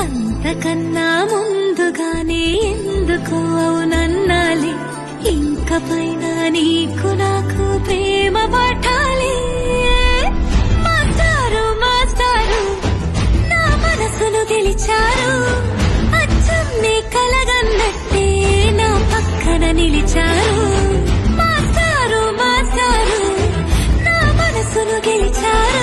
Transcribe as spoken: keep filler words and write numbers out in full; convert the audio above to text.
అంతకన్నా ముందుగానే ఎందుకు అవునన్నాలి ఇంక పైన నీకు నాకు ప్రేమ పట్టాలి మాస్టారు మాస్టారు నా మనసును గెలిచారు అచ్చం నీ కలగన్నట్టే నా పక్కన నిలిచారు మాస్టారు మాస్టారు నా మనసును గెలిచారు